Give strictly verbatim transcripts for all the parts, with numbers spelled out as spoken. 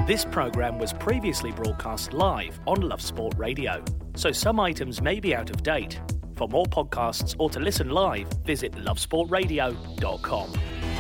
This programme was previously broadcast live on Love Sport Radio, so some items may be out of date. For more podcasts or to listen live, visit love sport radio dot com.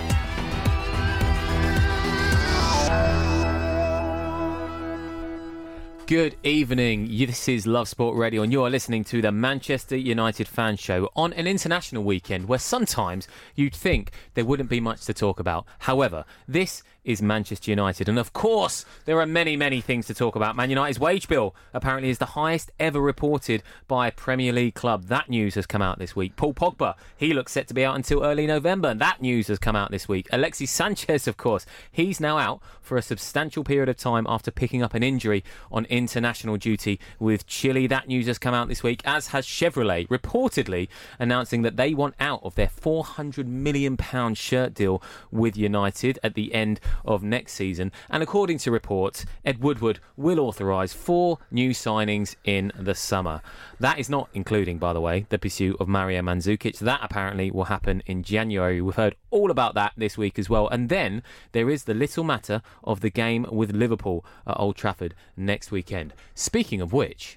Good evening, this is Love Sport Radio and you are listening to the Manchester United Fan Show on an international weekend where sometimes you'd think there wouldn't be much to talk about. However, this is Manchester United and of course there are many, many things to talk about. Man United's wage bill apparently is the highest ever reported by a Premier League club. That news has come out this week. Paul Pogba, he looks set to be out until early November. That news has come out this week. Alexis Sanchez, of course, he's now out for a substantial period of time after picking up an injury on international duty with Chile. That news has come out this week, as has Chevrolet, reportedly announcing that they want out of their four hundred million pounds shirt deal with United at the end of next season. And according to reports, Ed Woodward will authorise four new signings in the summer. That is not including, by the way, the pursuit of Mario Mandzukic. That apparently will happen in January. We've heard all about that this week as well. And then there is the little matter of the game with Liverpool at Old Trafford next weekend. Speaking of which...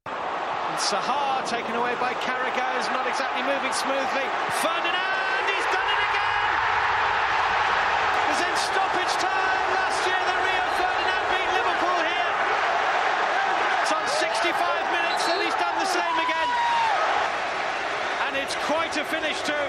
Sahar taken away by Carragher, is not exactly moving smoothly. Ferdinand, he's done it again! It was in stoppage time last year that Rio Ferdinand beat Liverpool here. It's on sixty-five minutes and he's done the same again. And it's quite a finish too.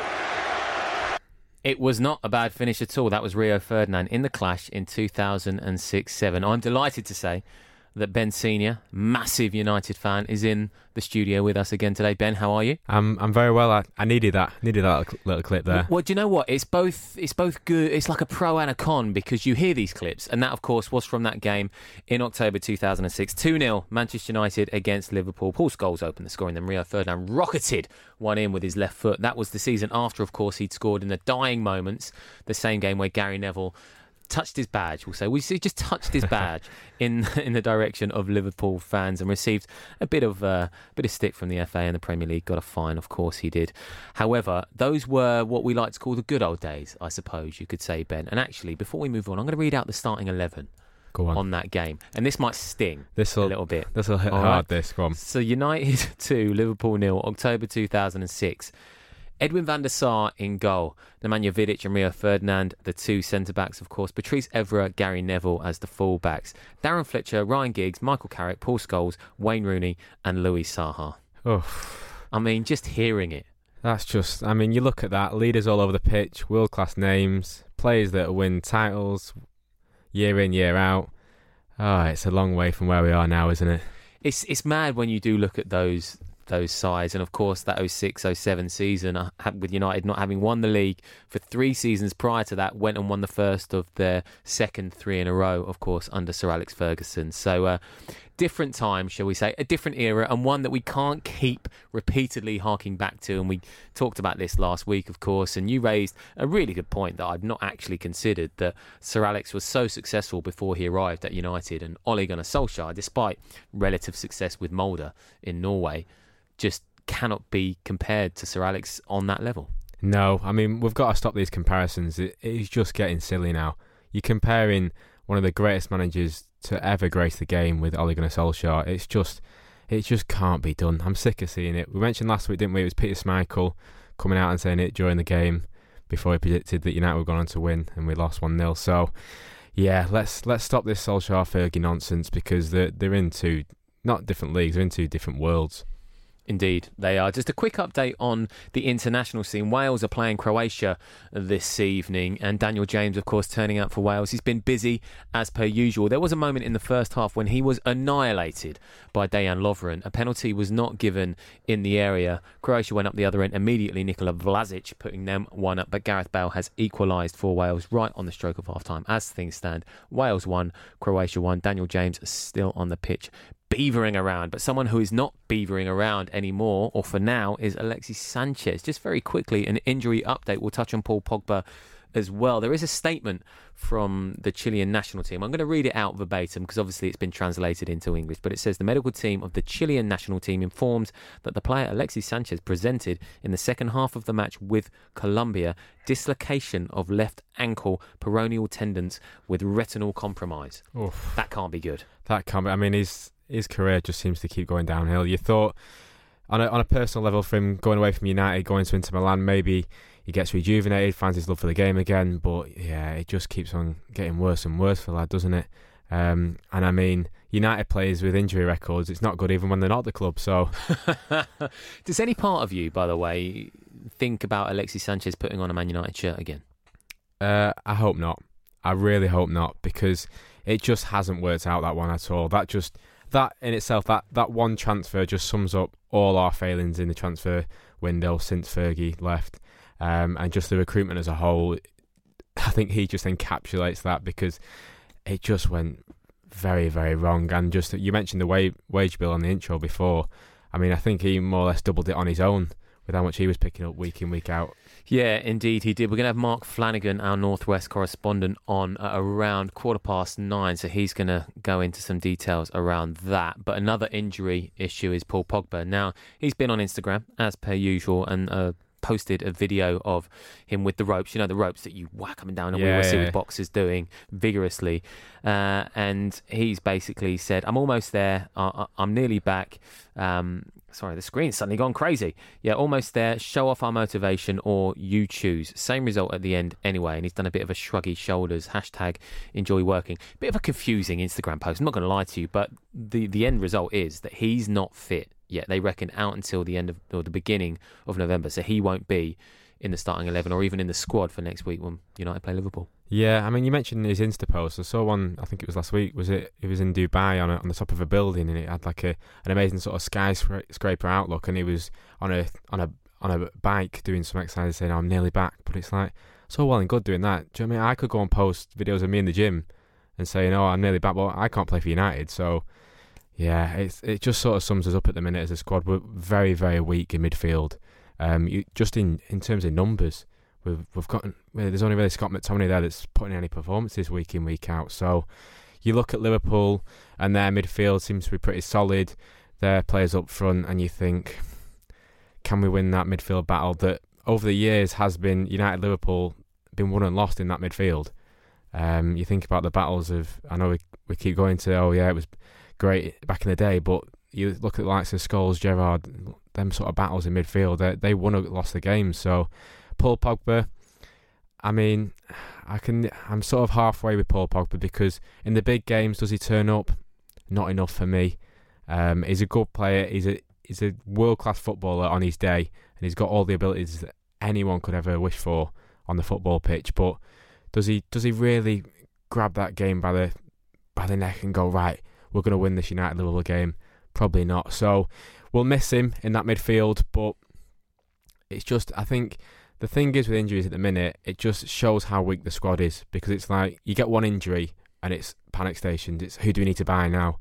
It was not a bad finish at all. That was Rio Ferdinand in the clash in two thousand six seven. I'm delighted to say that Ben Senior, massive United fan, is in the studio with us again today. Ben, how are you? I'm I'm very well. I, I needed that. Needed that little, little clip there. Well, do you know what? It's both it's both good. It's like a pro and a con because you hear these clips, and that, of course, was from that game in October two thousand six. two nil Manchester United against Liverpool. Paul Scholes opened the scoring, then Rio Ferdinand rocketed one in with his left foot. That was the season after, of course, he'd scored in the dying moments, the same game where Gary Neville touched his badge, we'll say. We see just touched his badge in in the direction of Liverpool fans and received a bit of uh, a bit of stick from the F A and the Premier League. Got a fine, of course he did. However, those were what we like to call the good old days, I suppose you could say, Ben. And actually, before we move on, I'm going to read out the starting eleven Go on. on that game. And this might sting this'll, a little bit. This will hit All hard, right. this. Go on. So United two, Liverpool nil, October two thousand six. Edwin van der Sar in goal. Nemanja Vidic and Rio Ferdinand, the two centre-backs, of course. Patrice Evra, Gary Neville as the full-backs. Darren Fletcher, Ryan Giggs, Michael Carrick, Paul Scholes, Wayne Rooney and Louis Saha. Oh, I mean, just hearing it. That's just... I mean, you look at that. Leaders all over the pitch, world-class names, players that win titles year in, year out. Oh, it's a long way from where we are now, isn't it? It's it's mad when you do look at those... those sides, and of course that oh six oh seven season uh, with United not having won the league for three seasons prior to that, went and won the first of their second three in a row, of course, under Sir Alex Ferguson. So uh, different time, shall we say, a different era, and one that we can't keep repeatedly harking back to. And we talked about this last week, of course, and you raised a really good point that I've not actually considered, that Sir Alex was so successful before he arrived at United, and Ole Gunnar Solskjaer, despite relative success with Molde in Norway, just cannot be compared to Sir Alex on that level. No, I mean, we've got to stop these comparisons. It, it's just getting silly now. You're comparing one of the greatest managers to ever grace the game with Ole Gunnar Solskjaer. It's just, it just can't be done. I'm sick of seeing it. We mentioned last week, didn't we? It was Peter Schmeichel coming out and saying it during the game before he predicted that United were going on to win, and we lost one nil. So, yeah, let's let's stop this Solskjaer Fergie nonsense, because they're, they're in two, not different leagues, they're in two different worlds. Indeed, they are. Just a quick update on the international scene. Wales are playing Croatia this evening, and Daniel James, of course, turning out for Wales. He's been busy as per usual. There was a moment in the first half when he was annihilated by Dejan Lovren. A penalty was not given in the area. Croatia went up the other end immediately. Nikola Vlasic putting them one up, but Gareth Bale has equalised for Wales right on the stroke of half-time. As things stand, Wales won, Croatia won. Daniel James still on the pitch, beavering around, but someone who is not beavering around anymore, or for now, is Alexis Sanchez. Just very quickly, an injury update. We'll touch on Paul Pogba as well. There is a statement from the Chilean national team. I'm going to read it out verbatim because obviously it's been translated into English, but it says the medical team of the Chilean national team informed that the player Alexis Sanchez presented in the second half of the match with Colombia dislocation of left ankle peroneal tendons with retinal compromise. Oof. That can't be good. That can't be. I mean, his his career just seems to keep going downhill. You thought on a, on a personal level for him going away from United, going to Inter Milan, maybe he gets rejuvenated, finds his love for the game again, but yeah, it just keeps on getting worse and worse for the lad, doesn't it? Um, and I mean, United players with injury records, it's not good even when they're not at the club, so... Does any part of you, by the way, think about Alexis Sanchez putting on a Man United shirt again? Uh, I hope not. I really hope not, because it just hasn't worked out, that one at all. That just... That in itself, that, that one transfer just sums up all our failings in the transfer window since Fergie left. Um, and just the recruitment as a whole, I think he just encapsulates that, because it just went very, very wrong. And just, you mentioned the wage, wage bill on the intro before. I mean, I think he more or less doubled it on his own with how much he was picking up week in, week out. Yeah, indeed he did. We're going to have Mark Flanagan, our Northwest correspondent, on at around quarter past nine, so he's going to go into some details around that. But another injury issue is Paul Pogba. Now, he's been on Instagram, as per usual, and uh, posted a video of him with the ropes, you know, the ropes that you whack up and down, and yeah, we always see yeah. with boxers doing vigorously. Uh, and he's basically said, I'm almost there, I- I'm nearly back. Um, sorry, the screen's suddenly gone crazy. Yeah, almost there. Show off our motivation, or you choose. Same result at the end anyway. And he's done a bit of a shruggy shoulders. Hashtag enjoy working. Bit of a confusing Instagram post. I'm not going to lie to you, but the, the end result is that he's not fit yet. They reckon out until the end of, or the beginning of November. So he won't be in the starting eleven or even in the squad for next week when United play Liverpool. Yeah, I mean, you mentioned his Insta post. I saw one, I think it was last week, was it? It was in Dubai on a, on the top of a building, and it had like a an amazing sort of skyscraper outlook, and he was on a on a on a bike doing some exercise, saying, oh, I'm nearly back. But it's like, so well and good doing that. Do you know what I mean? I could go and post videos of me in the gym and saying, oh, I'm nearly back, but I can't play for United. So yeah, it's it just sort of sums us up at the minute as a squad. We're very, very weak in midfield. Um, you, just in, in terms of numbers, we've we've got there's only really Scott McTominay there that's putting any performances week in, week out. So you look at Liverpool and their midfield seems to be pretty solid. Their players up front, and you think, can we win that midfield battle that over the years has been United Liverpool been won and lost in that midfield? Um, you think about the battles of, I know we we keep going to, oh yeah, it was great back in the day, but you look at the likes of Scholes, Gerrard, them sort of battles in midfield, they, they won or lost the game. So Paul Pogba, I mean, I can, I'm sort of halfway with Paul Pogba, because in the big games, does he turn up? Not enough for me. Um, he's a good player. He's a he's a world-class footballer on his day, and he's got all the abilities that anyone could ever wish for on the football pitch. But does he does he really grab that game by the by the neck and go, right, we're going to win this United Liverpool game? Probably not. So we'll miss him in that midfield, but it's just, I think the thing is with injuries at the minute, it just shows how weak the squad is, because it's like you get one injury and it's panic stations. It's who do we need to buy now?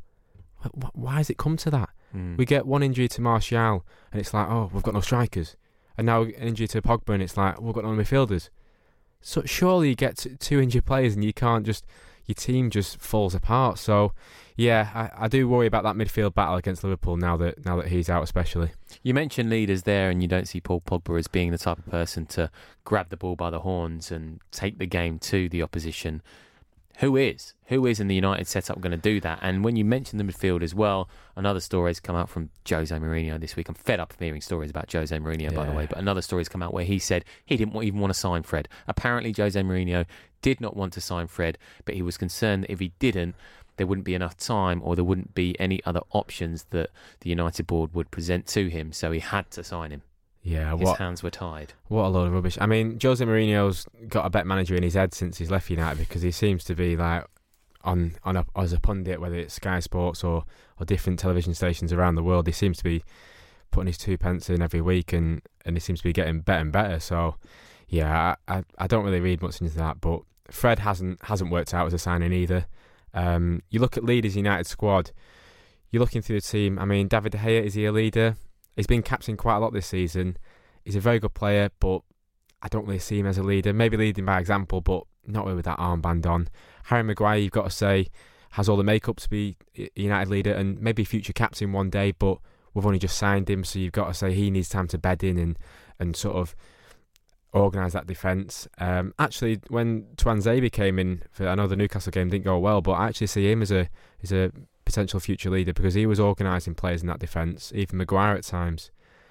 Why has it come to that? Mm. We get one injury to Martial and it's like, oh, we've got no strikers. And now an injury to Pogba and it's like, we've got no midfielders. So surely you get two injured players and you can't just, your team just falls apart. So yeah, I, I do worry about that midfield battle against Liverpool now that now that he's out, especially. You mentioned leaders there, and you don't see Paul Pogba as being the type of person to grab the ball by the horns and take the game to the opposition. Who is? Who is in the United setup going to do that? And when you mention the midfield as well, another story has come out from Jose Mourinho this week. I'm fed up of hearing stories about Jose Mourinho, yeah. by the way, but another story has come out where he said he didn't even want to sign Fred. Apparently, Jose Mourinho did not want to sign Fred, but he was concerned that if he didn't, there wouldn't be enough time, or there wouldn't be any other options that the United board would present to him, so he had to sign him. Yeah, his what, hands were tied. What a load of rubbish. I mean, Jose Mourinho's got a better manager in his head since he's left United, because he seems to be like on on a, as a pundit, whether it's Sky Sports or, or different television stations around the world. He seems to be putting his two pence in every week, and, and he seems to be getting better and better. So yeah, I, I, I don't really read much into that, but Fred hasn't hasn't worked out as a signing either. Um, you look at leaders United squad, you're looking through the team. I mean, David De Gea, is he a leader? He's been captain quite a lot this season. He's a very good player, but I don't really see him as a leader. Maybe leading by example, but not really with that armband on. Harry Maguire, you've got to say, has all the makeup to be a United leader and maybe future captain one day, but we've only just signed him, so you've got to say he needs time to bed in and, and sort of organise that defence. Um, actually, when Tuanzebe came in, for, I know the Newcastle game didn't go well, but I actually see him as a as a potential future leader because he was organising players in that defence, even Maguire at times.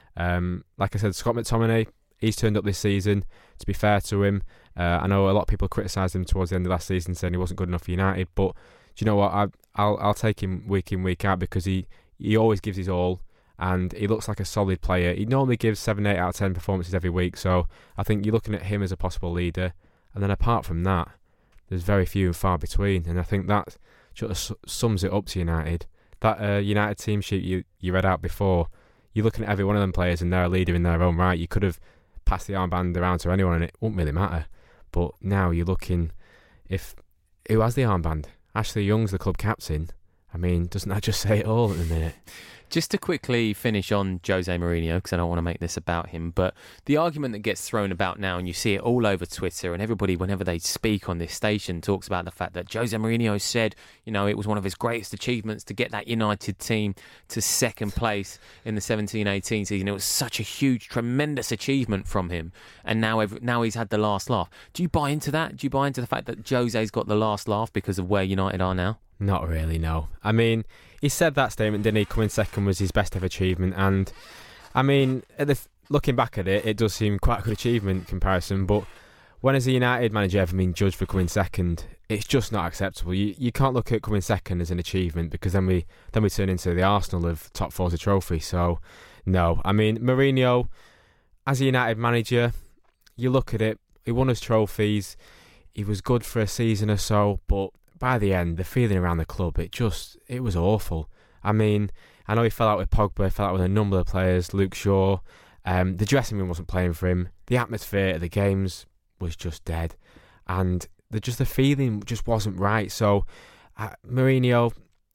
Um, like I said, Scott McTominay, he's turned up this season. To be fair to him, uh, I know a lot of people criticised him towards the end of last season, saying he wasn't good enough for United. But do you know what? I, I'll I'll take him week in, week out because he, he always gives his all, and he looks like a solid player. He normally gives seven, eight out of ten performances every week. So I think you're looking at him as a possible leader. And then apart from that, there's very few and far between. And I think that sort of sums it up to United. That uh, United team sheet you you read out before, you're looking at every one of them players and they're a leader in their own right. You could have passed the armband around to anyone and it wouldn't really matter. But now you're looking, if who has the armband? Ashley Young's the club captain. I mean, doesn't that just say it all at the minute? Just to quickly finish on Jose Mourinho, because I don't want to make this about him, but the argument that gets thrown about now, and you see it all over Twitter, and everybody, whenever they speak on this station, talks about the fact that Jose Mourinho said, you know, it was one of his greatest achievements to get that United team to second place in the seventeen eighteen season. It was such a huge, tremendous achievement from him, and now every, now he's had the last laugh. Do you buy into that? Do you buy into the fact that Jose's got the last laugh because of where United are now? Not really, no. I mean, he said that statement, didn't he? Coming second was his best ever achievement. And, I mean, at the, looking back at it, it does seem quite a good achievement comparison. But when has a United manager ever been judged for coming second? It's just not acceptable. You you can't look at coming second as an achievement because then we then we turn into the Arsenal of top forty trophy. So, no. I mean, Mourinho, as a United manager, you look at it, he won his trophies. He was good for a season or so, but by the end, the feeling around the club, it just, it was awful. I mean, I know he fell out with Pogba, fell out with a number of players, Luke Shaw. Um, the dressing room wasn't playing for him. The atmosphere at the games was just dead. And the, just the feeling just wasn't right. So, uh, Mourinho,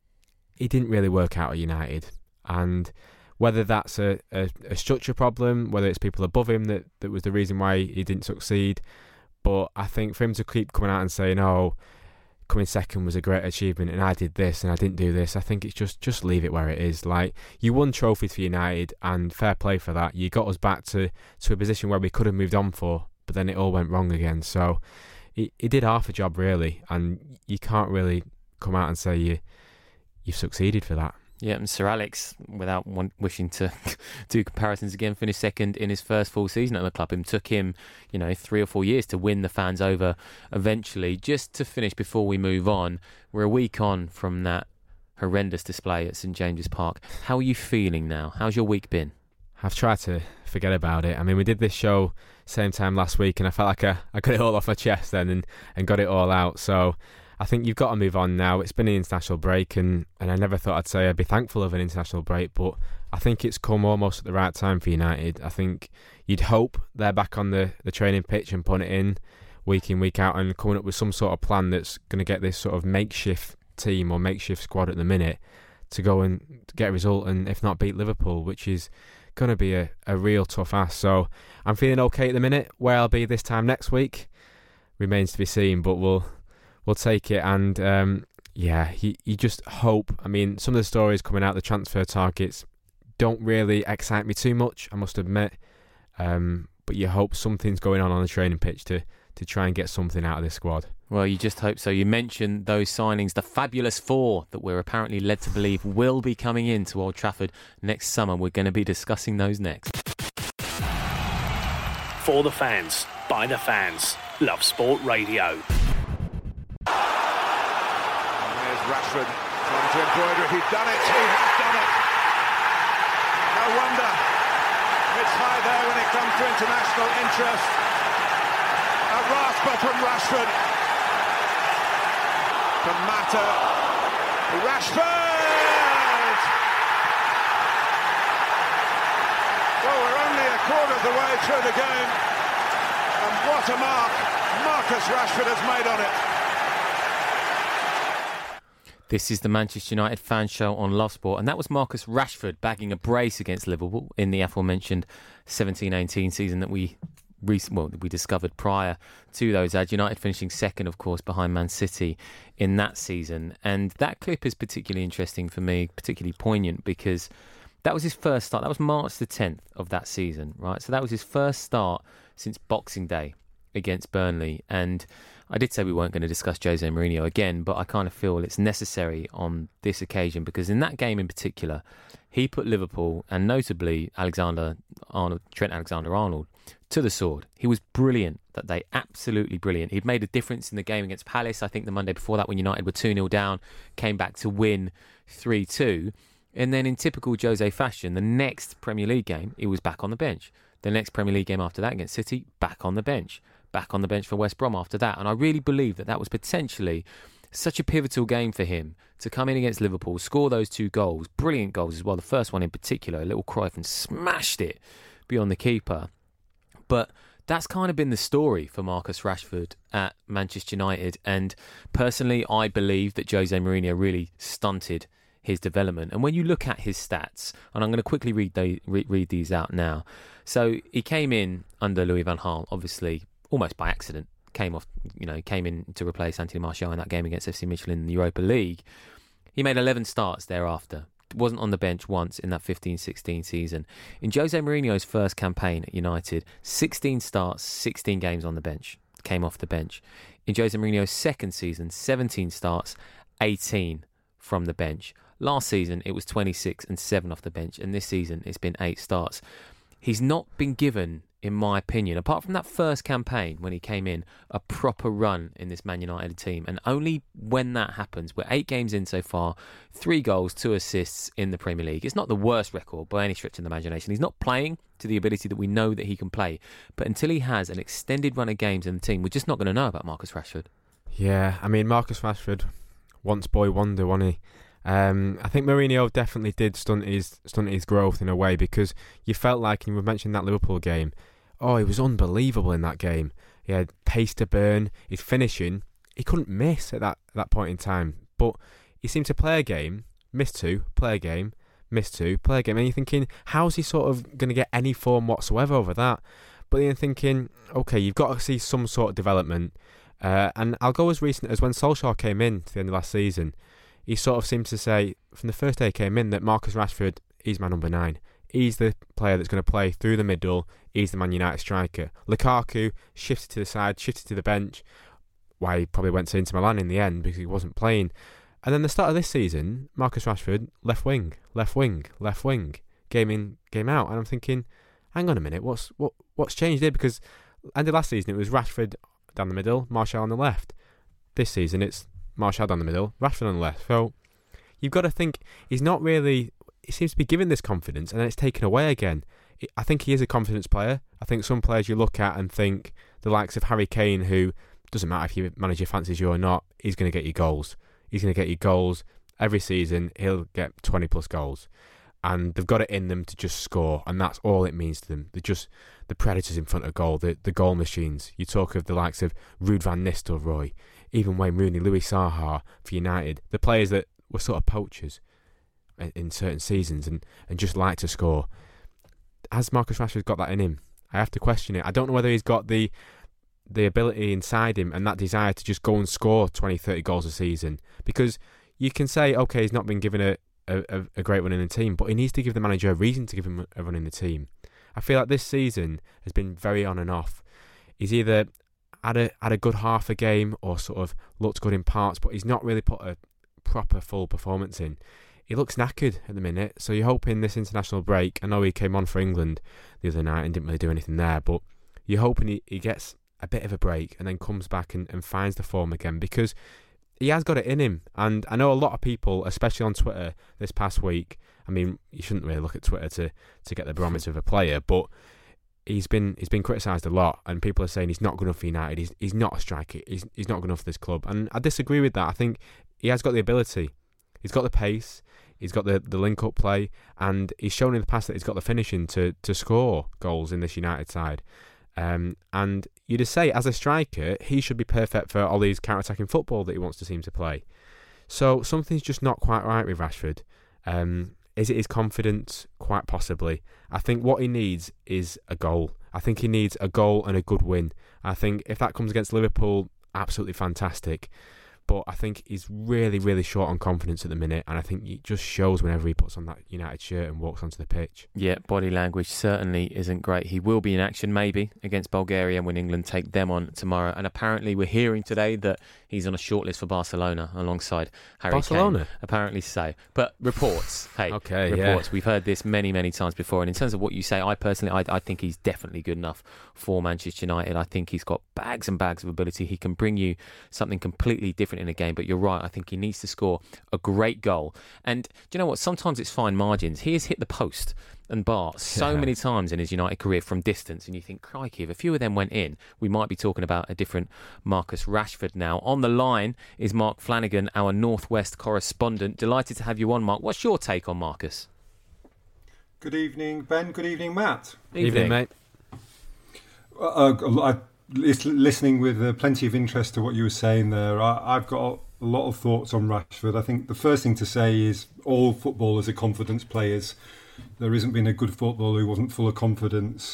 he didn't really work out at United. And whether that's a, a, a structure problem, whether it's people above him that, that was the reason why he didn't succeed. But I think for him to keep coming out and saying, oh, coming second was a great achievement and I did this and I didn't do this, I think it's just just leave it where it is. Like, you won trophies for United and fair play for that. You got us back to, to a position where we could have moved on for, but then it all went wrong again. So he, he did half a job really, and you can't really come out and say you you've succeeded for that. Yeah, and Sir Alex, without one, wishing to do comparisons again, finished second in his first full season at the club. It took him, you know, three or four years to win the fans over eventually. Just to finish before we move on, we're a week on from that horrendous display at St James's Park. How are you feeling now? How's your week been? I've tried to forget about it. I mean, we did this show same time last week and I felt like I, I got it all off my chest then and, and got it all out. So I think you've got to move on now. It's been an international break, and, and I never thought I'd say I'd be thankful of an international break, but I think it's come almost at the right time for United. I think you'd hope they're back on the, the training pitch and putting it in week in, week out, and coming up with some sort of plan that's going to get this sort of makeshift team or makeshift squad at the minute to go and get a result, and if not beat Liverpool, which is going to be a, a real tough ask. So I'm feeling okay at the minute. Where I'll be this time next week remains to be seen, but we'll... We'll take it, and um, yeah, you, you just hope. I mean, some of the stories coming out, the transfer targets, don't really excite me too much, I must admit. Um, but you hope something's going on on the training pitch to, to try and get something out of this squad. Well, you just hope so. You mentioned those signings, the fabulous four that we're apparently led to believe will be coming into Old Trafford next summer. We're going to be discussing those next. For the fans, by the fans, Love Sport Radio. Rashford trying to embroider it. He's done it. He has done it. No wonder it's high there when it comes to international interest. A rasper from Rashford. From Mata. Rashford! Well, we're only a quarter of the way through the game. And what a mark Marcus Rashford has made on it. This is the Manchester United fan show on Love Sport, and that was Marcus Rashford bagging a brace against Liverpool in the aforementioned seventeen eighteen season that we recent, well, we discovered prior to those ads. United finishing second, of course, behind Man City in that season. And that clip is particularly interesting for me, particularly poignant, because that was his first start. That was March the tenth of that season, right? So that was his first start since Boxing Day against Burnley. And I did say we weren't going to discuss Jose Mourinho again, but I kind of feel it's necessary on this occasion, because in that game in particular, he put Liverpool, and notably Alexander Arnold, Trent Alexander-Arnold, to the sword. He was brilliant that day, absolutely brilliant. He'd made a difference in the game against Palace, I think the Monday before that, when United were two nil down, came back to win three two. And then in typical Jose fashion, the next Premier League game, he was back on the bench. The next Premier League game after that against City, back on the bench. Back on the bench for West Brom after that. And I really believe that that was potentially such a pivotal game for him to come in against Liverpool, score those two goals, brilliant goals as well. The first one in particular, a little Cruyff, and smashed it beyond the keeper. But that's kind of been the story for Marcus Rashford at Manchester United. And personally, I believe that Jose Mourinho really stunted his development. And when you look at his stats, and I'm going to quickly read, the, read, read these out now. So he came in under Louis van Gaal, obviously, almost by accident. Came off, you know, came in to replace Anthony Martial in that game against F C Midtjylland in the Europa League. He made eleven starts thereafter. Wasn't on the bench once in that fifteen sixteen season. In Jose Mourinho's first campaign at United, sixteen starts, sixteen games on the bench. Came off the bench. In Jose Mourinho's second season, seventeen starts, eighteen from the bench. Last season, it was twenty-six and seven off the bench. And this season, it's been eight starts. He's not been given, in my opinion, apart from that first campaign when he came in, a proper run in this Man United team. And only when that happens, we're eight games in so far, three goals, two assists in the Premier League. It's not the worst record by any stretch of the imagination. He's not playing to the ability that we know that he can play. But until he has an extended run of games in the team, we're just not going to know about Marcus Rashford. Yeah, I mean, Marcus Rashford, once boy wonder, wasn't he? Um, I think Mourinho definitely did stunt his stunt his growth in a way, because you felt like, and we mentioned that Liverpool game, oh, he was unbelievable in that game. He had pace to burn, his finishing, he couldn't miss at that, that point in time. But he seemed to play a game, miss two, play a game, miss two, play a game, and you're thinking, how's he sort of going to get any form whatsoever over that? But then you're thinking, okay, you've got to see some sort of development. Uh, and I'll go as recent as when Solskjaer came in to the end of last season. He sort of seemed to say, from the first day he came in, that Marcus Rashford, he's my number nine. He's the player that's going to play through the middle. He's the Man United striker. Lukaku shifted to the side, shifted to the bench. Why he probably went to Inter Milan in the end, because he wasn't playing. And then the start of this season, Marcus Rashford, left wing, left wing, left wing, game in, game out. And I'm thinking, hang on a minute, what's what what's changed here? Because end of last season, it was Rashford down the middle, Martial on the left. This season, it's Martial down the middle, Rashford on the left. So you've got to think, he's not really, he seems to be given this confidence and then it's taken away again. I think he is a confidence player. I think some players you look at and think, the likes of Harry Kane, who doesn't matter if your manager fancies you or not, he's going to get you goals. He's going to get you goals every season. He'll get twenty plus goals. And they've got it in them to just score, and that's all it means to them. They're just the predators in front of goal, the, the goal machines. You talk of the likes of Ruud van Nistelrooy, even Wayne Rooney, Louis Saha for United, the players that were sort of poachers in, in certain seasons and, and just like to score. Has Marcus Rashford got that in him? I have to question it. I don't know whether he's got the the ability inside him and that desire to just go and score twenty, thirty goals a season. Because you can say, okay, he's not been given a, a, a great run in the team, but he needs to give the manager a reason to give him a run in the team. I feel like this season has been very on and off. He's either had a, had a good half a game or sort of looked good in parts, but he's not really put a proper full performance in. He looks knackered at the minute, so you're hoping this international break, I know he came on for England the other night and didn't really do anything there, but you're hoping he, he gets a bit of a break and then comes back and, and finds the form again, because he has got it in him. And I know a lot of people, especially on Twitter this past week, I mean, you shouldn't really look at Twitter to, to get the barometer of a player, but he's been he's been criticised a lot, and people are saying he's not good enough for United, he's, he's not a striker, he's, he's not good enough for this club, and I disagree with that. I think he has got the ability, he's got the pace, he's got the, the link-up play, and he's shown in the past that he's got the finishing to, to score goals in this United side. Um, and you just say, as a striker, he should be perfect for all these counter-attacking football that he wants to seem to play. So something's just not quite right with Rashford. Um, is it his confidence? Quite possibly. I think what he needs is a goal. I think he needs a goal and a good win. I think if that comes against Liverpool, absolutely fantastic. But I think he's really, really short on confidence at the minute, and I think it just shows whenever he puts on that United shirt and walks onto the pitch. Yeah, body language certainly isn't great. He will be in action maybe against Bulgaria when England take them on tomorrow. And apparently we're hearing today that he's on a shortlist for Barcelona alongside Harry Barcelona? Kane. Apparently so. But reports, hey, okay, reports. Yeah. We've heard this many, many times before. And in terms of what you say, I personally, I, I think he's definitely good enough for Manchester United. I think he's got bags and bags of ability. He can bring you something completely different in a game. But you're right. I think he needs to score a great goal. And do you know what? Sometimes it's fine margins. He has hit the post and bar so yeah. many times in his United career from distance, and you think, crikey, if a few of them went in, we might be talking about a different Marcus Rashford now. On the line is Mark Flanagan, our Northwest correspondent. Delighted to have you on, Mark. What's your take on Marcus? Good evening, Ben. Good evening, Matt. Evening, Evening mate. Uh, I, listening with uh, plenty of interest to what you were saying there, I, I've got a lot of thoughts on Rashford. I think the first thing to say is all footballers are confidence players. There isn't been a good footballer who wasn't full of confidence.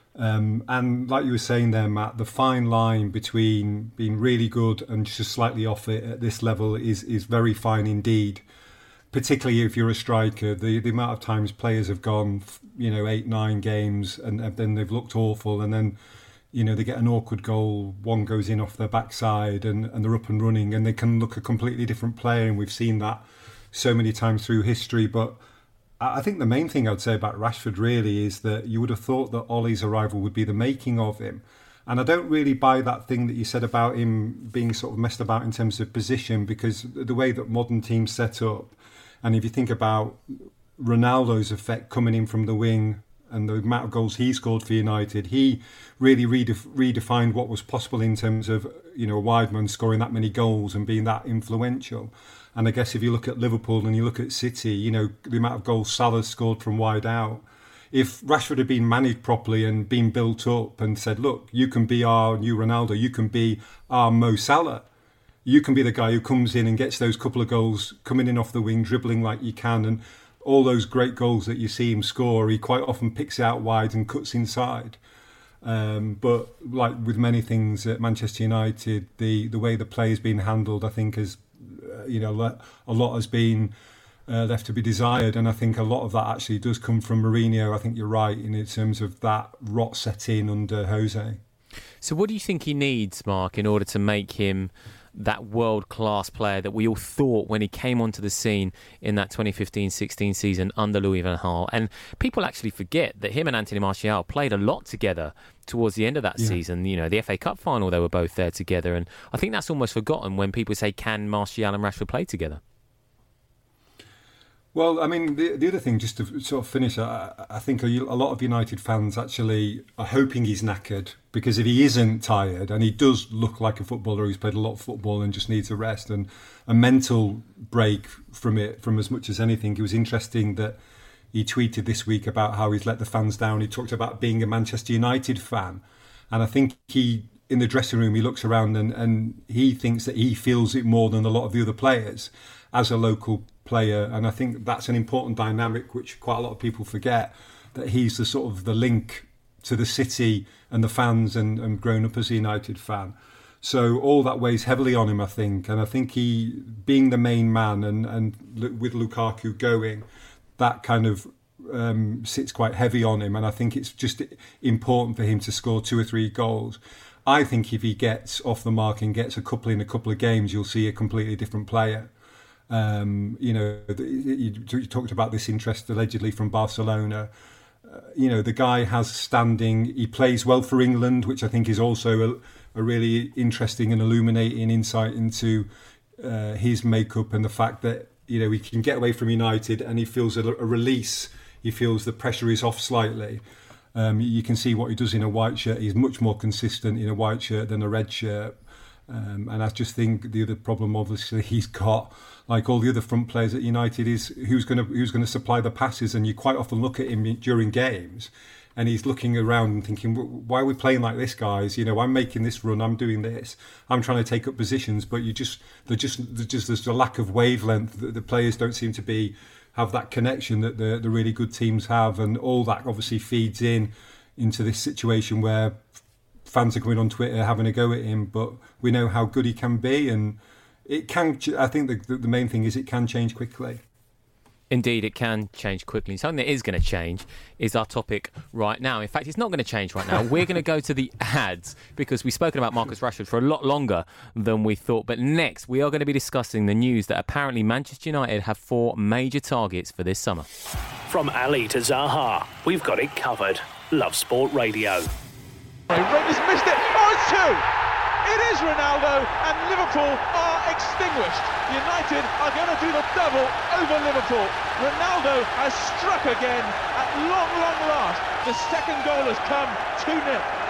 Um, and like you were saying there, Matt, the fine line between being really good and just slightly off it at this level is is very fine indeed. Particularly if you're a striker, the, the amount of times players have gone, you know, eight, nine games and, and then they've looked awful, and then, you know, they get an awkward goal, one goes in off their backside and, and they're up and running and they can look a completely different player, and we've seen that so many times through history. But I think the main thing I'd say about Rashford really is that you would have thought that Ollie's arrival would be the making of him. And I don't really buy that thing that you said about him being sort of messed about in terms of position, because the way that modern teams set up, and if you think about Ronaldo's effect coming in from the wing and the amount of goals he scored for United, he really redef- redefined what was possible in terms of, you know, a wide man scoring that many goals and being that influential. And I guess if you look at Liverpool and you look at City, you know, the amount of goals Salah scored from wide out. If Rashford had been managed properly and been built up and said, look, you can be our new Ronaldo, you can be our Mo Salah, you can be the guy who comes in and gets those couple of goals coming in off the wing, dribbling like you can, and all those great goals that you see him score, he quite often picks out wide and cuts inside. Um, but like with many things at Manchester United, the, the way the play has been handled, I think, has, uh, you know, a lot has been uh, left to be desired. And I think a lot of that actually does come from Mourinho. I think you're right in terms of that rot set in under Jose. So what do you think he needs, Mark, in order to make him that world-class player that we all thought when he came onto the scene in that twenty fifteen sixteen season under Louis van Gaal? And people actually forget that him and Anthony Martial played a lot together towards the end of that yeah. season. You know, the F A Cup final, they were both there together. And I think that's almost forgotten when people say, can Martial and Rashford play together? Well, I mean, the, the other thing, just to sort of finish, I, I think a, a lot of United fans actually are hoping he's knackered, because if he isn't tired, and he does look like a footballer who's played a lot of football and just needs a rest and a mental break from it, from as much as anything. It was interesting that he tweeted this week about how he's let the fans down. He talked about being a Manchester United fan. And I think he, in the dressing room, he looks around and, and he thinks that he feels it more than a lot of the other players as a local player. And I think that's an important dynamic which quite a lot of people forget, that he's the sort of the link to the city and the fans, and, and grown up as a United fan. So all that weighs heavily on him, I think. And I think he, being the main man and, and with Lukaku going, that kind of um, sits quite heavy on him. And I think it's just important for him to score two or three goals. I think if he gets off the mark and gets a couple in a couple of games, you'll see a completely different player. Um, you know, you talked about this interest allegedly from Barcelona. Uh, you know, the guy has standing. He plays well for England, which I think is also a, a really interesting and illuminating insight into uh, his makeup, and the fact that, you know, he can get away from United and he feels a, a release. He feels the pressure is off slightly. Um, you can see what he does in a white shirt. He's much more consistent in a white shirt than a red shirt. Um, and I just think the other problem, obviously, he's got, like all the other front players at United, is who's going to who's going to supply the passes. And you quite often look at him during games, and he's looking around and thinking, "Why are we playing like this, guys? You know, I'm making this run, I'm doing this, I'm trying to take up positions, but you just they're just they're just there's a lack of wavelength. The, the players don't seem to be have that connection that the the really good teams have, and all that obviously feeds in." into this situation where fans are coming on Twitter having a go at him, but we know how good he can be, and it can. I think the the main thing is it can change quickly. Indeed, it can change quickly. Something that is going to change is our topic right now. In fact, it's not going to change right now. We're going to go to the ads because we've spoken about Marcus Rashford for a lot longer than we thought. But next, we are going to be discussing the news that apparently Manchester United have four major targets for this summer. From Ali to Zaha, we've got it covered. Love Sport Radio. Rangers missed it. Oh, it's two! It is Ronaldo, and Liverpool are extinguished. United are going to do the double over Liverpool. Ronaldo has struck again at long, long last. The second goal has come two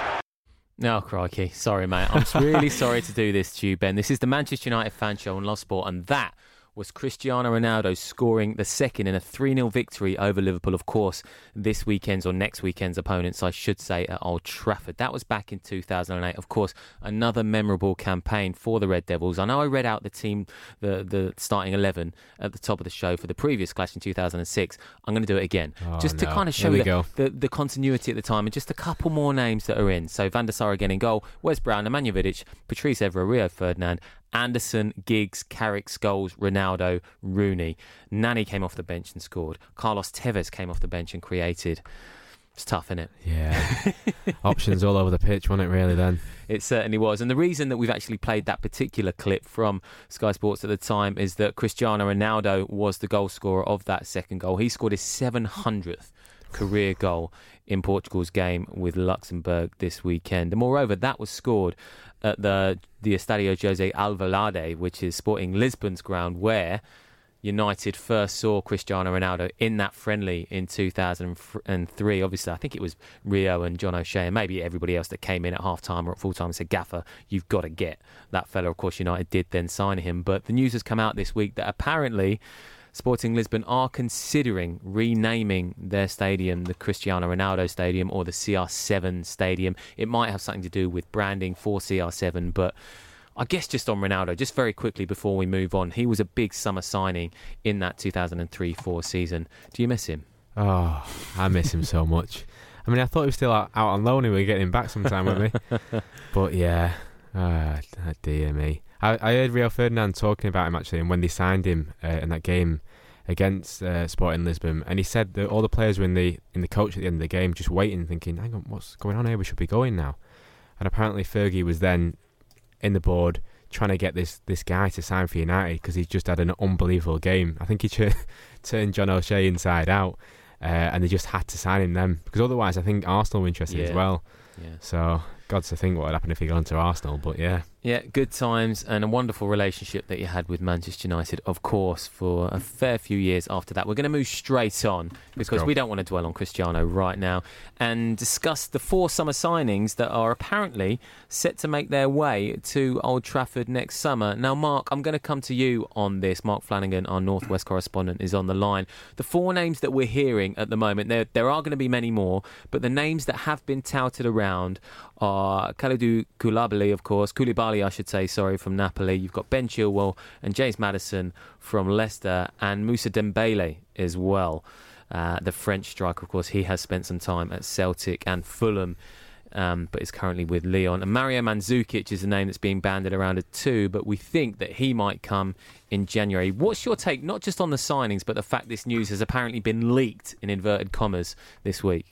nil. Oh, crikey. Sorry, mate. I'm really sorry to do this to you, Ben. This is the Manchester United fan show on Love Sport, and that was Cristiano Ronaldo scoring the second in a three nil victory over Liverpool, of course, this weekend's or next weekend's opponents, I should say, at Old Trafford. That was back in two thousand eight. Of course, another memorable campaign for the Red Devils. I know I read out the team, the, the starting eleven at the top of the show for the previous clash in two thousand six. I'm going to do it again, oh, just no. to kind of show the, the, the continuity at the time, and just a couple more names that are in. So Van der Sar again in goal, Wes Brown, Nemanja Vidic, Patrice Evra, Rio Ferdinand, Anderson, Giggs, Carrick, Scholes, Ronaldo, Rooney. Nani came off the bench and scored. Carlos Tevez came off the bench and created. It's tough, isn't it? Yeah. Options all over the pitch, wasn't it, really, then? It certainly was. And the reason that we've actually played that particular clip from Sky Sports at the time is that Cristiano Ronaldo was the goal scorer of that second goal. He scored his seven hundredth career goal in Portugal's game with Luxembourg this weekend. And moreover, that was scored at the the Estadio José Alvalade, which is Sporting Lisbon's ground, where United first saw Cristiano Ronaldo in that friendly in two thousand three. Obviously, I think it was Rio and John O'Shea and maybe everybody else that came in at half-time or at full-time and said, Gaffer, you've got to get that fella. Of course, United did then sign him. But the news has come out this week that apparently Sporting Lisbon are considering renaming their stadium the Cristiano Ronaldo Stadium or the C R seven Stadium. It might have something to do with branding for C R seven, but I guess just on Ronaldo, just very quickly before we move on, he was a big summer signing in that two thousand three four season. Do you miss him? Oh, I miss him so much. I mean, I thought he was still out, out on loan and we were getting him back sometime, weren't we? But yeah, oh, dear me. I, I heard Rio Ferdinand talking about him actually, and when they signed him uh, in that game against uh, Sporting Lisbon, and he said that all the players were in the in the coach at the end of the game, just waiting, thinking, "Hang on, what's going on here? We should be going now." And apparently Fergie was then in the board trying to get this this guy to sign for United because he's just had an unbelievable game. I think he ch- turned John O'Shea inside out, uh, and they just had to sign him then because otherwise, I think Arsenal were interested yeah. as well. Yeah. So, God's to think what would happen if he got on to Arsenal, but yeah. Yeah, good times and a wonderful relationship that you had with Manchester United, of course, for a fair few years after that. We're going to move straight on because we don't want to dwell on Cristiano right now and discuss the four summer signings that are apparently set to make their way to Old Trafford next summer. Now, Mark, I'm going to come to you on this. Mark Flanagan, our Northwest correspondent, is on the line. The four names that we're hearing at the moment, there, there are going to be many more, but the names that have been touted around are Kalidou Koulibaly, of course, Koulibaly, I should say, sorry, from Napoli. You've got Ben Chilwell and James Maddison from Leicester and Moussa Dembele as well. Uh, the French striker, of course, he has spent some time at Celtic and Fulham, um, but is currently with Lyon. And Mario Mandzukic is a name that's being banded around it too, but we think that he might come in January. What's your take, not just on the signings, but the fact this news has apparently been leaked, in inverted commas, this week?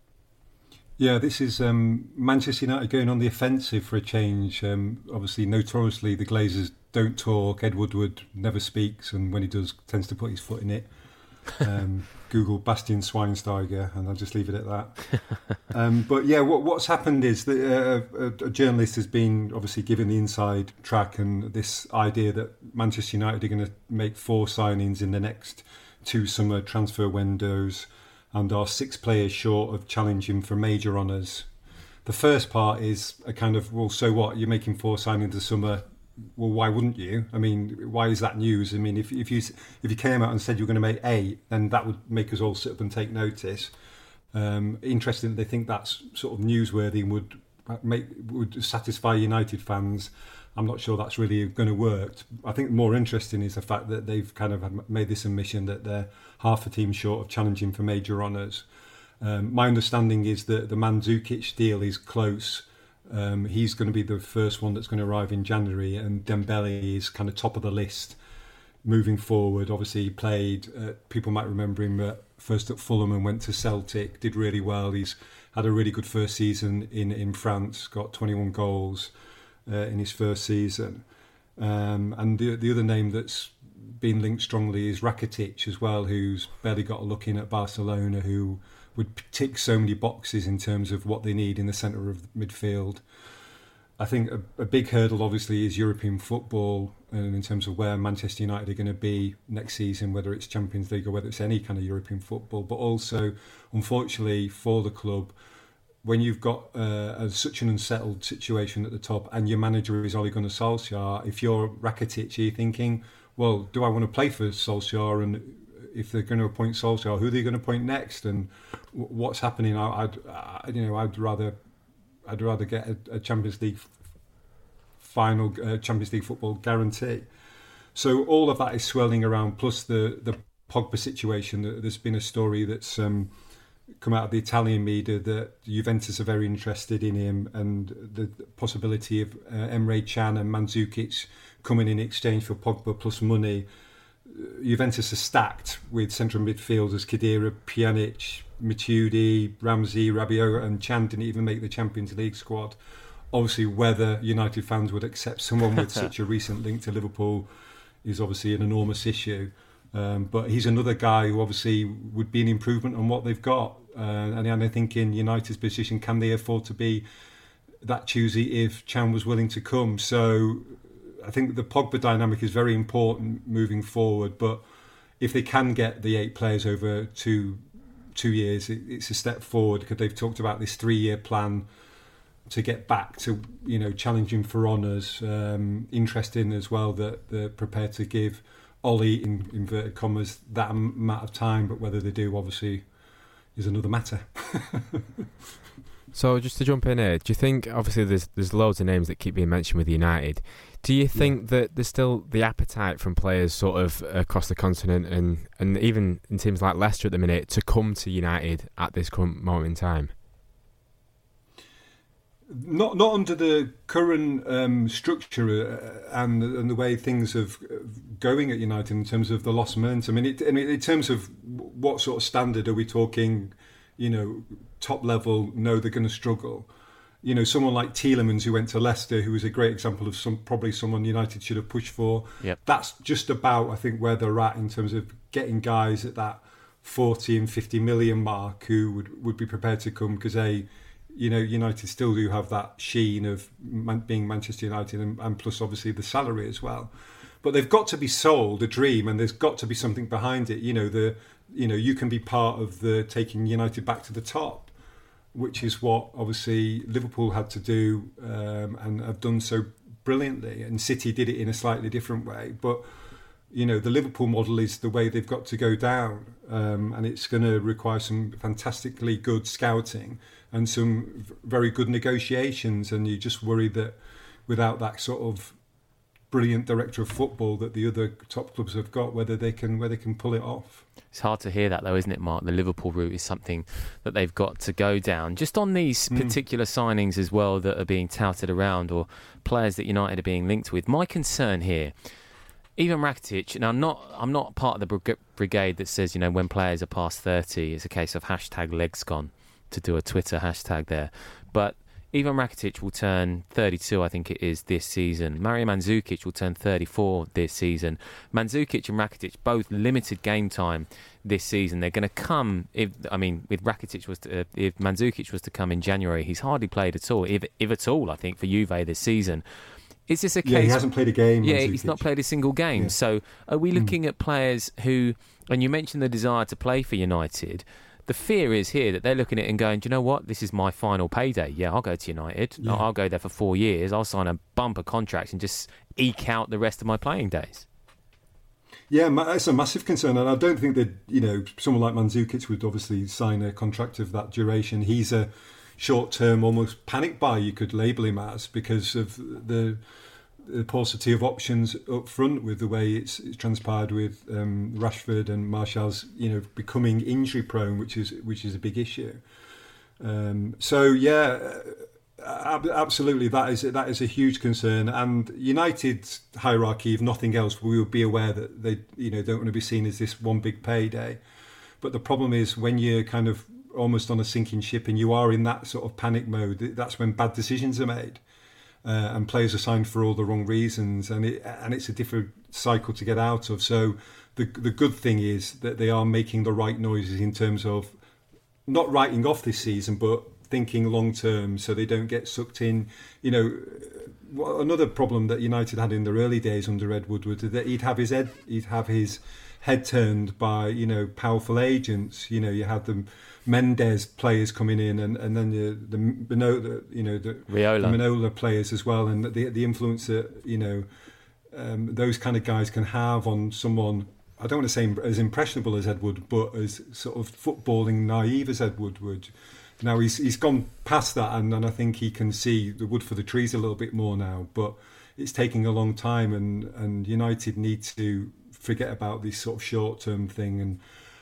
Yeah, this is um, Manchester United going on the offensive for a change. Um, obviously, notoriously, the Glazers don't talk. Ed Woodward never speaks, and when he does, tends to put his foot in it. Um, Google Bastian Schweinsteiger, and I'll just leave it at that. Um, but yeah, what, what's happened is that uh, a, a journalist has been obviously given the inside track and this idea that Manchester United are going to make four signings in the next two summer transfer windows and are six players short of challenging for major honours. The first part is a kind of, well, so what? You're making four signings this summer. Well, why wouldn't you? I mean, why is that news? I mean, if if you if you came out and said you were going to make eight, then that would make us all sit up and take notice. Um, interesting, they think that's sort of newsworthy and would make would satisfy United fans. I'm not sure that's really going to work. I think more interesting is the fact that they've kind of made this admission that they're half a team short of challenging for major honours. Um, my understanding is that the Mandzukic deal is close. Um, he's going to be the first one that's going to arrive in January, and Dembele is kind of top of the list moving forward. Obviously, he played, uh, people might remember him uh, first at Fulham and went to Celtic, did really well. He's had a really good first season in, in France, got twenty-one goals uh, in his first season. Um, and the, the other name that's been linked strongly is Rakitic as well, who's barely got a look in at Barcelona, who would tick so many boxes in terms of what they need in the centre of midfield. I think a, a big hurdle, obviously, is European football, and in terms of where Manchester United are going to be next season, whether it's Champions League or whether it's any kind of European football. But also, unfortunately, for the club, when you've got uh, a, such an unsettled situation at the top, and your manager is Ole Gunnar Solskjaer, if you're Rakitic, you're thinking, well, do I want to play for Solskjaer? And if they're going to appoint Solskjaer, who are they going to appoint next? And what's happening? I, I'd, I, you know, I'd rather. I'd rather get a, a Champions League final, uh, Champions League football guarantee. So all of that is swirling around. Plus the the Pogba situation. There's been a story that's um, come out of the Italian media that Juventus are very interested in him, and the possibility of uh, Emre Can and Mandzukic coming in exchange for Pogba plus money. Juventus are stacked with central midfielders Khedira, Pjanic, Matuidi, Ramsey, Rabiot, and Can didn't even make the Champions League squad. Obviously, whether United fans would accept someone with such a recent link to Liverpool is obviously an enormous issue. Um, but he's another guy who obviously would be an improvement on what they've got. Uh, and, and I think in United's position, can they afford to be that choosy if Can was willing to come? So I think the Pogba dynamic is very important moving forward. But if they can get the eight players over two two years, it, it's a step forward, because they've talked about this three-year plan to get back to, you know, challenging for honours. Um, interesting as well that they're prepared to give Ollie, in inverted commas, that amount of time, but whether they do, obviously, is another matter. So just to jump in here, do you think, obviously there's there's loads of names that keep being mentioned with United, do you think yeah. that there's still the appetite from players sort of across the continent and, and even in teams like Leicester at the minute to come to United at this current moment in time? Not not under the current um, structure and and the way things are going at United in terms of the lost momentum. I mean, it, I mean, in terms of what sort of standard are we talking? You know, top level. No, they're going to struggle. You know, someone like Tielemans, who went to Leicester, who was a great example of some probably someone United should have pushed for. Yep. That's just about, I think, where they're at in terms of getting guys at that forty and fifty million mark who would would be prepared to come, because they. You know, United still do have that sheen of man, being Manchester United, and, and plus obviously the salary as well. But they've got to be sold a dream, and there's got to be something behind it. You know, the you know you can be part of the taking United back to the top, which is what obviously Liverpool had to do um, and have done so brilliantly. And City did it in a slightly different way, but you know the Liverpool model is the way they've got to go down, um, and it's going to require some fantastically good scouting and some very good negotiations, and you just worry that without that sort of brilliant director of football that the other top clubs have got, whether they can whether they can pull it off. It's hard to hear that though, isn't it, Mark? The Liverpool route is something that they've got to go down. Just on these mm. particular signings as well that are being touted around, or players that United are being linked with, my concern here, even Rakitic, and I'm not, I'm not part of the brigade that says, you know, when players are past thirty, it's a case of hashtag legs gone, to do a Twitter hashtag there. But Ivan Rakitic will turn thirty-two, I think it is, this season. Mario Mandzukic will turn thirty-four this season. Mandzukic and Rakitic both limited game time this season. They're going to come, if I mean, with Rakitic was to, uh, if Mandzukic was to come in January, he's hardly played at all, if, if at all, I think, for Juve this season. Is this a case? Yeah, he hasn't played a game. Yeah, Mandzukic. He's not played a single game. Yeah. So are we looking mm. at players who, and you mentioned the desire to play for United, the fear is here that they're looking at it and going, do you know what? This is my final payday. Yeah, I'll go to United. Yeah. I'll go there for four years. I'll sign a bumper contract and just eke out the rest of my playing days. Yeah, that's a massive concern. And I don't think that, you know, someone like Mandzukic would obviously sign a contract of that duration. He's a short-term, almost panic buy, you could label him as, because of the the paucity of options up front with the way it's, it's transpired with um, Rashford and Martial's, you know, becoming injury prone, which is which is a big issue. Um, so yeah, ab- absolutely, that is that is a huge concern. And United's hierarchy, if nothing else, we would be aware that they, you know, don't want to be seen as this one big payday. But the problem is when you're kind of almost on a sinking ship and you are in that sort of panic mode, that's when bad decisions are made. Uh, and players are signed for all the wrong reasons, and it and it's a different cycle to get out of. So the the good thing is that they are making the right noises in terms of not writing off this season, but thinking long term, so they don't get sucked in. You know, another problem that United had in their early days under Ed Woodward is that he'd have his head he'd have his head turned by, you know, powerful agents. You know, you had them. Mendes players coming in, and, and then the the, the you know the, Riola. the Manola players as well, and the the influence that, you know, um, those kind of guys can have on someone. I don't want to say as impressionable as Ed Wood, but as sort of footballing naive as Ed Wood would. Now he's he's gone past that, and, and I think he can see the wood for the trees a little bit more now. But it's taking a long time, and, and United need to forget about this sort of short term thing. And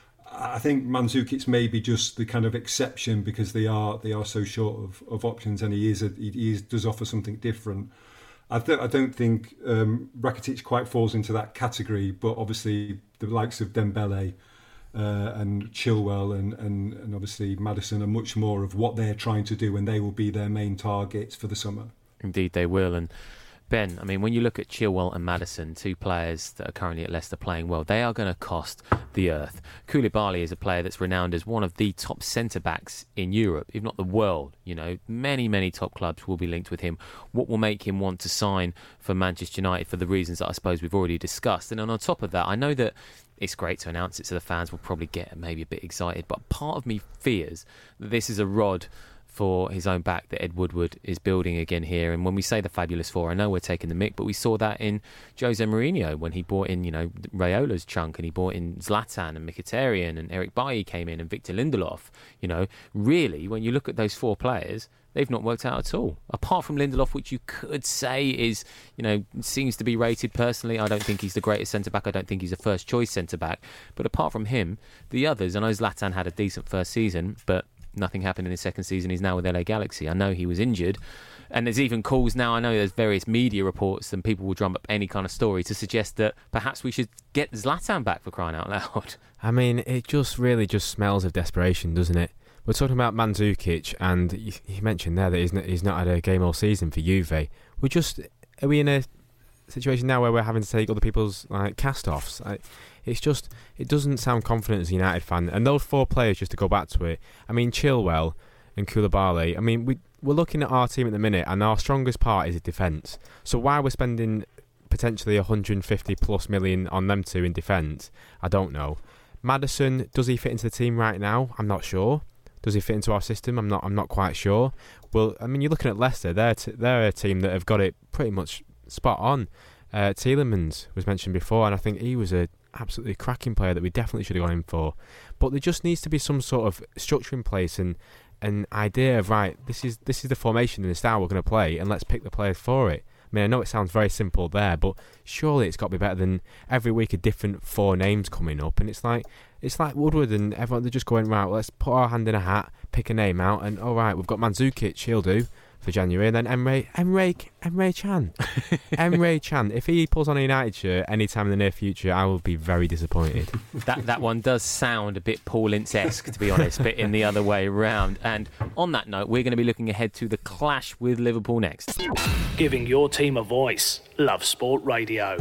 I think Mandzukic may be just the kind of exception because they are they are so short of, of options, and he is a, he, he is, does offer something different. I, th- I don't think um, Rakitic quite falls into that category, but obviously the likes of Dembele uh, and Chilwell and, and, and obviously Maddison are much more of what they're trying to do, and they will be their main targets for the summer. Indeed they will. And Ben, I mean, when you look at Chilwell and Maddison, two players that are currently at Leicester playing well, they are going to cost the earth. Koulibaly is a player that's renowned as one of the top centre-backs in Europe, if not the world. You know, many, many top clubs will be linked with him. What will make him want to sign for Manchester United for the reasons that I suppose we've already discussed? And then on top of that, I know that it's great to announce it so the fans will probably get maybe a bit excited, but part of me fears that this is a rod for his own back that Ed Woodward is building again here. And when we say the fabulous four, I know we're taking the mick, but we saw that in Jose Mourinho when he brought in, you know, Rayola's chunk, and he brought in Zlatan and Mkhitaryan, and Eric Bailly came in, and Victor Lindelof. You know, really, when you look at those four players, they've not worked out at all. Apart from Lindelof, which you could say is, you know, seems to be rated personally. I don't think he's the greatest centre-back. I don't think he's a first-choice centre-back. But apart from him, the others, I know Zlatan had a decent first season, but nothing happened in his second season. He's now with L A Galaxy. I know he was injured, and there's even calls now. I know there's various media reports, and people will drum up any kind of story to suggest that perhaps we should get Zlatan back, for crying out loud. I mean, it just really just smells of desperation, doesn't it? We're talking about Mandzukic, and you, you mentioned there that he's not, he's not had a game all season for Juve. We're just are we in a situation now where we're having to take other people's like cast-offs? I, It's just, it doesn't sound confident as a United fan. And those four players, just to go back to it, I mean, Chilwell and Koulibaly, I mean, we, we're looking at our team at the minute, and our strongest part is defence. So why we're spending potentially one hundred fifty plus million on them two in defence, I don't know. Maddison, does he fit into the team right now? I'm not sure. Does he fit into our system? I'm not I'm not quite sure. Well, I mean, you're looking at Leicester, they're, t- they're a team that have got it pretty much spot on. Uh, Tielemans was mentioned before, and I think he was a absolutely cracking player that we definitely should have gone in for. But there just needs to be some sort of structure in place and an idea of, right, this is this is the formation and the style we're going to play, and let's pick the players for it. I mean, I know it sounds very simple there, but surely it's got to be better than every week a different four names coming up. And it's like it's like Woodward and everyone, they're just going, right, well, let's put our hand in a hat, pick a name out, and all right, we've got Mandzukic, he'll do for January, and then Emre Emre Emre Can Emre Can. If he pulls on a United shirt anytime in the near future, I will be very disappointed. That that one does sound a bit Paul Ince-esque, to be honest, but in the other way round. And on that note, we're going to be looking ahead to the clash with Liverpool next. Giving your team a voice. Love Sport Radio.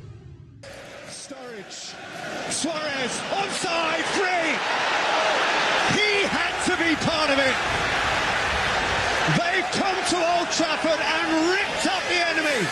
Sturridge, Suarez, onside, free. He had to be part of it. They've come to Old Trafford and ripped up the enemy.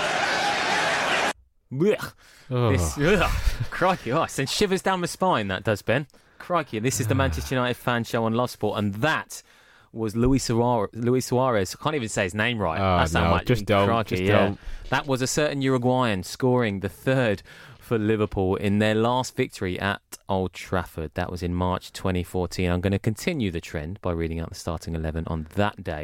Ugh. Oh. This, ugh. Crikey, oh, it sends shivers down my spine, that does, Ben. Crikey, this is the Manchester United fan show on Love Sport, and that was Luis Suarez. Luis Suarez. I can't even say his name right. Oh, That's how no, much. just don't, Crikey, just yeah. don't. That was a certain Uruguayan scoring the third for Liverpool in their last victory at Old Trafford. That was in March twenty fourteen. I'm going to continue the trend by reading out the starting eleven on that day.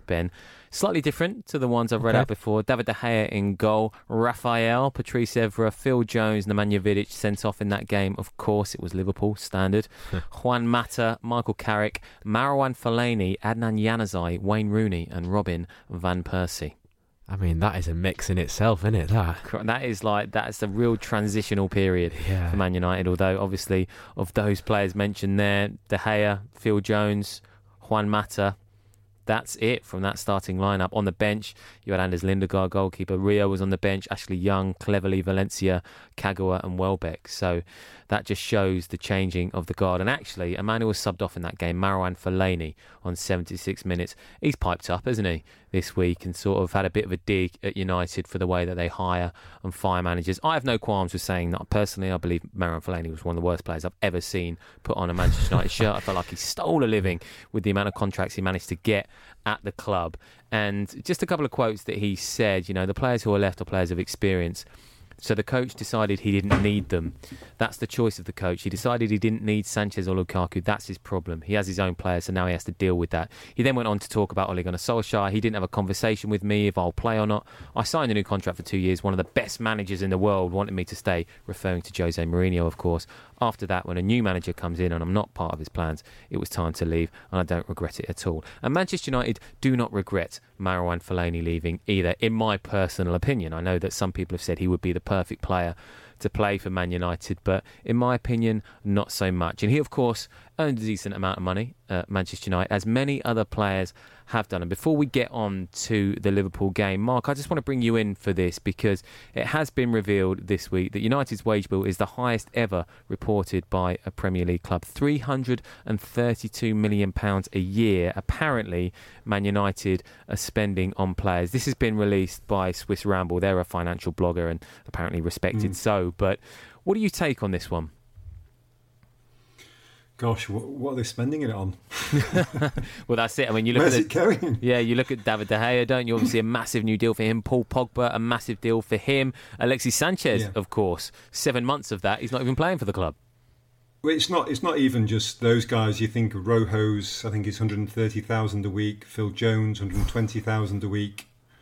Ben. Slightly different to the ones I've read Okay. out before. David De Gea in goal. Rafael, Patrice Evra, Phil Jones, Nemanja Vidic sent off in that game. Of course, it was Liverpool, standard. Juan Mata, Michael Carrick, Marouane Fellaini, Adnan Januzaj, Wayne Rooney and Robin van Persie. I mean, that is a mix in itself, isn't it, that? That is like, that's a real transitional period Yeah. for Man United, although obviously of those players mentioned there, De Gea, Phil Jones, Juan Mata, that's it from that starting lineup. On the bench, you had Anders Lindegaard, goalkeeper. Rio was on the bench. Ashley Young, Cleverley, Valencia, Kagawa and Welbeck. So that just shows the changing of the guard. And actually, a man who was subbed off in that game, Marouane Fellaini, on seventy-six minutes. He's piped up, hasn't he, this week, and sort of had a bit of a dig at United for the way that they hire and fire managers. I have no qualms with saying that personally. I believe Marouane Fellaini was one of the worst players I've ever seen put on a Manchester United shirt. I felt like he stole a living with the amount of contracts he managed to get at the club. And just a couple of quotes that he said, you know, the players who are left are players of experience. So the coach decided he didn't need them. That's the choice of the coach. He decided he didn't need Sanchez or Lukaku. That's his problem. He has his own players, so now he has to deal with that. He then went on to talk about Ole Gunnar Solskjaer. He didn't have a conversation with me if I'll play or not. I signed a new contract for two years. One of the best managers in the world wanted me to stay, referring to Jose Mourinho, of course. After that, when a new manager comes in and I'm not part of his plans, it was time to leave, and I don't regret it at all. And Manchester United do not regret Marouane Fellaini leaving either, in my personal opinion. I know that some people have said he would be the perfect player to play for Man United, but in my opinion, not so much. And he, of course, earned a decent amount of money at Manchester United, as many other players have done. And before we get on to the Liverpool game, Mark, I just want to bring you in for this, because it has been revealed this week that United's wage bill is the highest ever reported by a Premier League club. three hundred thirty-two million pounds a year, apparently, Man United are spending on players. This has been released by Swiss Ramble. They're a financial blogger and apparently respected mm. so. But what do you take on this one? Gosh, what, what are they spending it on? Well, that's it. I mean, you look Where's at it going? Yeah, you look at David De Gea, don't you? Obviously, a massive new deal for him. Paul Pogba, a massive deal for him. Alexis Sanchez, yeah. of course. Seven months of that, he's not even playing for the club. Well, it's not. It's not even just those guys. You think of Rojo's, I think it's one hundred thirty thousand a week. Phil Jones, one hundred twenty thousand a week.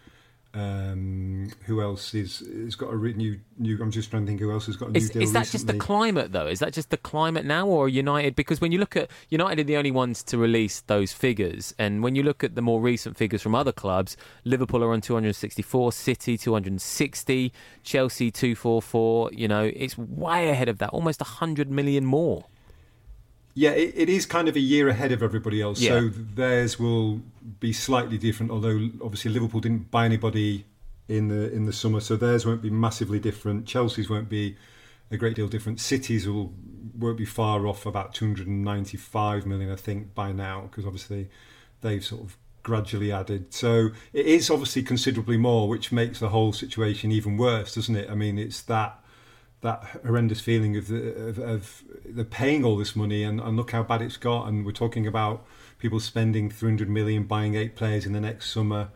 Um, who else is has got a new new? I'm just trying to think who else has got a new is, deal. Is that recently. just the climate though? Is that just the climate now, or United? Because when you look at United, are the only ones to release those figures, and when you look at the more recent figures from other clubs, Liverpool are on two hundred sixty-four, City two hundred sixty, Chelsea two forty-four. You know, it's way ahead of that, almost one hundred million more. Yeah, it, it is kind of a year ahead of everybody else. Yeah. So theirs will be slightly different, although obviously Liverpool didn't buy anybody in the in the summer, so theirs won't be massively different. Chelsea's won't be a great deal different. City's will won't be far off, about two hundred ninety-five million, I think, by now, because obviously they've sort of gradually added. So it is obviously considerably more, which makes the whole situation even worse, doesn't it? I mean, it's that that horrendous feeling of the of, of the paying all this money and, and look how bad it's got. And we're talking about people spending three hundred million buying eight players in the next summer.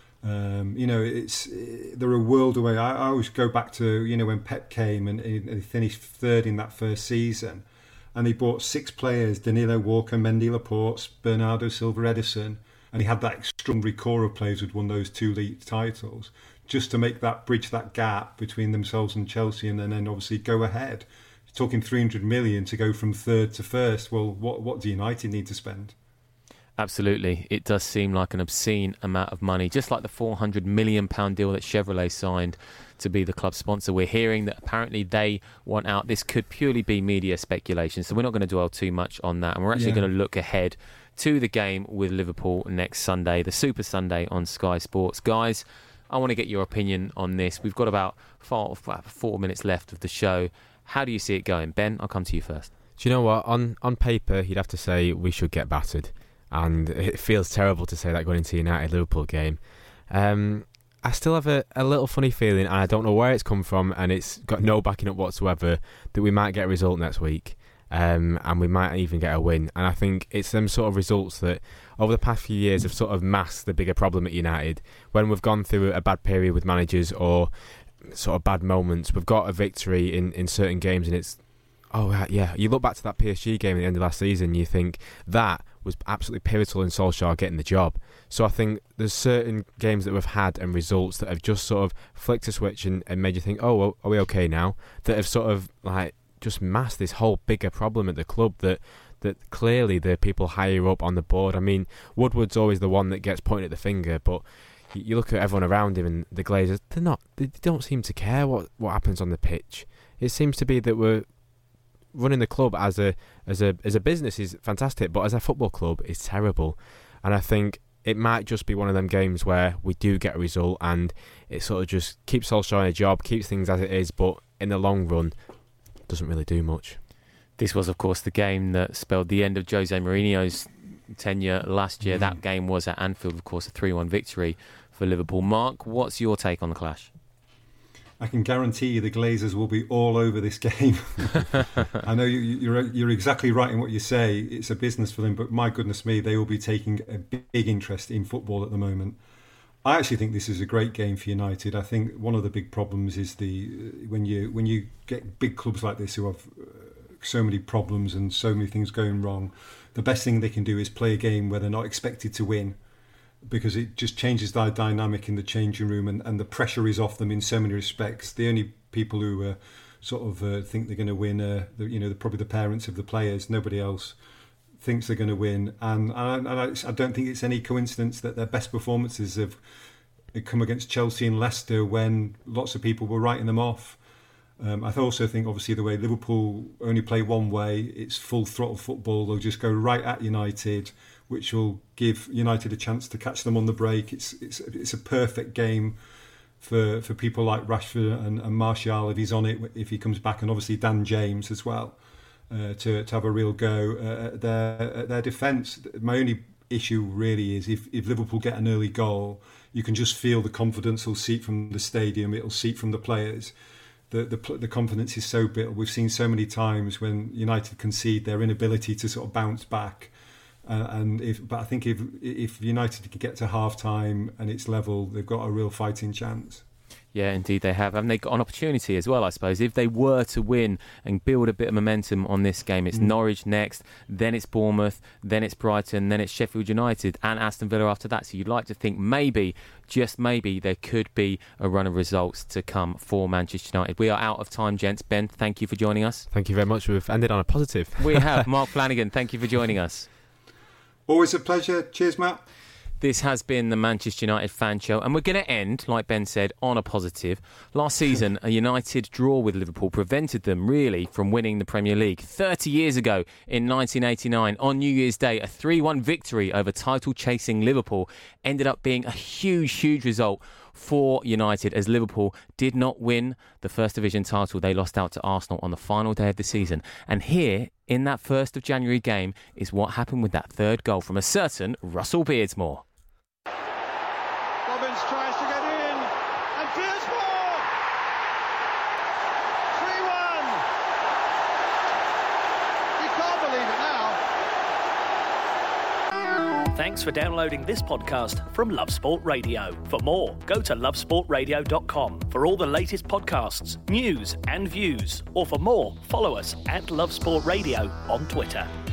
Um, you know, it's they're a world away. I, I always go back to, you know, when Pep came and he finished third in that first season, and he bought six players: Danilo, Walker, Mendy, Laporte, Bernardo Silva, Edison, and he had that extraordinary core of players who'd won those two league titles, just to make that bridge that gap between themselves and Chelsea, and then, then obviously go ahead. You're talking three hundred million to go from third to first. Well, what what do United need to spend? Absolutely. It does seem like an obscene amount of money, just like the four hundred million pounds deal that Chevrolet signed to be the club sponsor. We're hearing that apparently they want out. This could purely be media speculation, so we're not going to dwell too much on that. And we're actually yeah. going to look ahead to the game with Liverpool next Sunday, the Super Sunday on Sky Sports. Guys, I want to get your opinion on this. We've got about four, four minutes left of the show. How do you see it going? Ben, I'll come to you first. Do you know what? On on paper, you'd have to say we should get battered. And it feels terrible to say that going into the United-Liverpool game. Um, I still have a, a little funny feeling, and I don't know where it's come from, and it's got no backing up whatsoever, that we might get a result next week. Um, and we might even get a win. And I think it's them sort of results that over the past few years have sort of masked the bigger problem at United. When we've gone through a bad period with managers or sort of bad moments, we've got a victory in, in certain games, and it's, oh yeah, you look back to that P S G game at the end of last season, you think that was absolutely pivotal in Solskjaer getting the job. So I think there's certain games that we've had and results that have just sort of flicked a switch and, and made you think, oh, well, are we okay now? That have sort of like just masked this whole bigger problem at the club that that clearly the people higher up on the board. I mean, Woodward's always the one that gets pointed at the finger, but you look at everyone around him and the Glazers, they're not, they don't seem to care what, what happens on the pitch. It seems to be that we're running the club as a as a as a business is fantastic, but as a football club is terrible. And I think it might just be one of them games where we do get a result and it sort of just keeps Solskjaer in a job, keeps things as it is, but in the long run doesn't really do much. This was, of course, the game that spelled the end of Jose Mourinho's tenure last year. Mm. That game was at Anfield, of course, a three one victory for Liverpool. Mark, what's your take on the clash? I can guarantee you the Glazers will be all over this game. I know you, you're you're exactly right in what you say. It's a business for them, but my goodness me, they will be taking a big interest in football at the moment. I actually think this is a great game for United. I think one of the big problems is the when you when you get big clubs like this who have so many problems and so many things going wrong, the best thing they can do is play a game where they're not expected to win, because it just changes their dynamic in the changing room and, and the pressure is off them in so many respects. The only people who uh, sort of uh, think they're going to win are the, you know, the, probably the parents of the players. Nobody else thinks they're going to win. And, and, I, and I, I don't think it's any coincidence that their best performances have come against Chelsea and Leicester when lots of people were writing them off. Um, I also think, obviously, the way Liverpool only play one way, it's full throttle football. They'll just go right at United, which will give United a chance to catch them on the break. It's it's it's a perfect game for for people like Rashford and, and Martial if he's on it, if he comes back, and obviously Dan James as well, uh, to to have a real go at their at their defence. My only issue really is if, if Liverpool get an early goal, you can just feel the confidence will seep from the stadium. It'll seep from the players. The, the the confidence is so built. We've seen so many times when United concede their inability to sort of bounce back. Uh, and if, but I think if if United can get to half time and it's level, they've got a real fighting chance. Yeah, indeed they have. And they've got an opportunity as well, I suppose. If they were to win and build a bit of momentum on this game, it's mm. Norwich next, then it's Bournemouth, then it's Brighton, then it's Sheffield United and Aston Villa after that. So you'd like to think maybe, just maybe, there could be a run of results to come for Manchester United. We are out of time, gents. Ben, thank you for joining us. Thank you very much. We've ended on a positive. We have. Mark Flanagan, thank you for joining us. Always a pleasure. Cheers, Matt. This has been the Manchester United Fan Show, and we're going to end, like Ben said, on a positive. Last season, a United draw with Liverpool prevented them, really, from winning the Premier League. thirty years ago, in nineteen eighty-nine, on New Year's Day, a three one victory over title-chasing Liverpool ended up being a huge, huge result for United, as Liverpool did not win the First Division title. They lost out to Arsenal on the final day of the season. And here, in that first of January game, is what happened with that third goal from a certain Russell Beardsmore. Robbins tries to get in, and Beardsmore! three one! You can't believe it now. Thanks for downloading this podcast from Love Sport Radio. For more, go to love sport radio dot com for all the latest podcasts, news and views. Or for more, follow us at Love Sport Radio on Twitter.